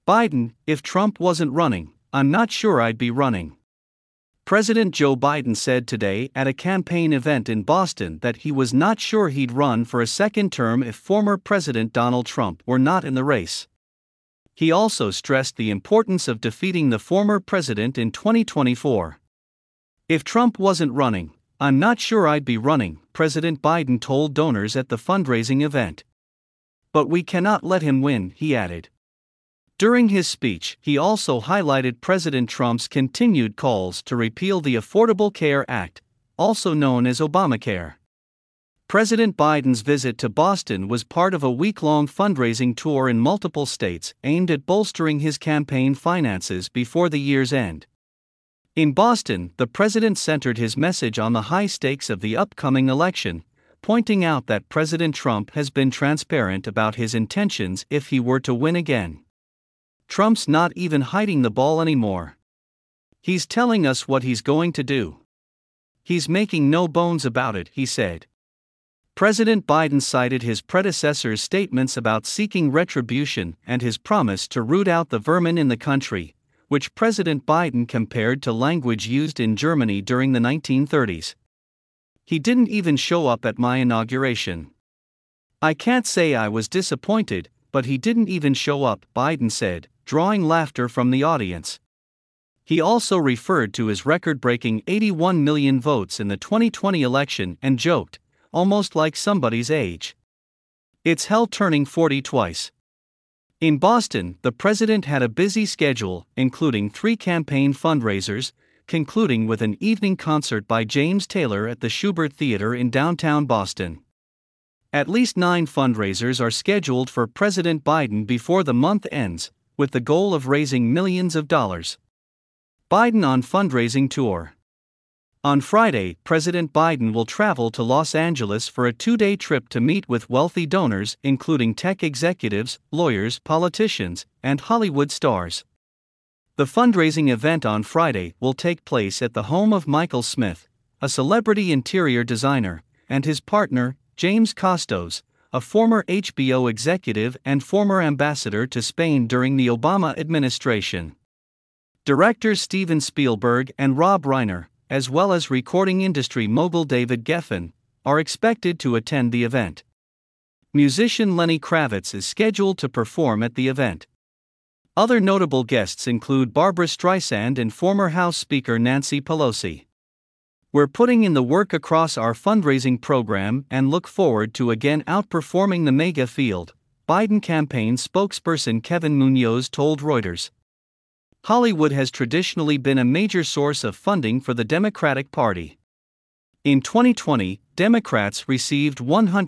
Biden, if Trump wasn't running, I'm not sure I'd be running. President Joe Biden said today at a campaign event in Boston that he was not sure he'd run for a second term if former President Donald Trump were not in the race. He also stressed the importance of defeating the former president in 2024. If Trump wasn't running, I'm not sure I'd be running, President Biden told donors at the fundraising event. But we cannot let him win, he added. During his speech, he also highlighted President Trump's continued calls to repeal the Affordable Care Act, also known as Obamacare. President Biden's visit to Boston was part of a week-long fundraising tour in multiple states aimed at bolstering his campaign finances before the year's end. In Boston, the president centered his message on the high stakes of the upcoming election, pointing out that President Trump has been transparent about his intentions if he were to win again. Trump's not even hiding the ball anymore. He's telling us what he's going to do. He's making no bones about it, he said. President Biden cited his predecessor's statements about seeking retribution and his promise to root out the vermin in the country, which President Biden compared to language used in Germany during the 1930s. He didn't even show up at my inauguration. I can't say I was disappointed, but he didn't even show up, Biden said, drawing laughter from the audience. He also referred to his record-breaking 81 million votes in the 2020 election and joked, almost like somebody's age. It's hell turning 40 twice. In Boston, the president had a busy schedule, including 3 campaign fundraisers, concluding with an evening concert by James Taylor at the Shubert Theater in downtown Boston. At least 9 fundraisers are scheduled for President Biden before the month ends, with the goal of raising millions of dollars. Biden on fundraising tour. On Friday, President Biden will travel to Los Angeles for a 2-day trip to meet with wealthy donors, including tech executives, lawyers, politicians, and Hollywood stars. The fundraising event on Friday will take place at the home of Michael Smith, a celebrity interior designer, and his partner, James Costos, a former HBO executive and former ambassador to Spain during the Obama administration. Directors Steven Spielberg and Rob Reiner, as well as recording industry mogul David Geffen, are expected to attend the event. Musician Lenny Kravitz is scheduled to perform at the event. Other notable guests include Barbra Streisand and former House Speaker Nancy Pelosi. We're putting in the work across our fundraising program and look forward to again outperforming the mega field, Biden campaign spokesperson Kevin Munoz told Reuters. Hollywood has traditionally been a major source of funding for the Democratic Party. In 2020, Democrats received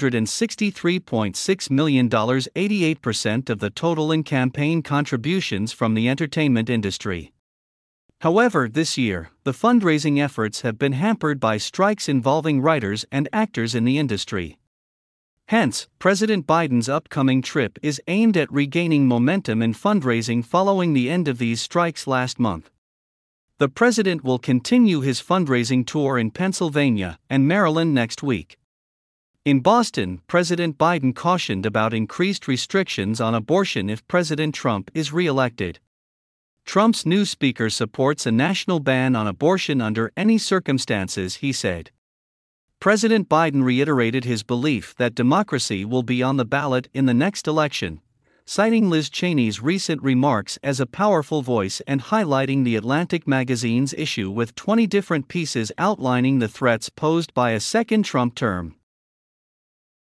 $163.6 million, 88% of the total in campaign contributions from the entertainment industry. However, this year, the fundraising efforts have been hampered by strikes involving writers and actors in the industry. Hence, President Biden's upcoming trip is aimed at regaining momentum in fundraising following the end of these strikes last month. The president will continue his fundraising tour in Pennsylvania and Maryland next week. In Boston, President Biden cautioned about increased restrictions on abortion if President Trump is re-elected. Trump's new speaker supports a national ban on abortion under any circumstances, he said. President Biden reiterated his belief that democracy will be on the ballot in the next election, citing Liz Cheney's recent remarks as a powerful voice and highlighting The Atlantic magazine's issue with 20 different pieces outlining the threats posed by a second Trump term.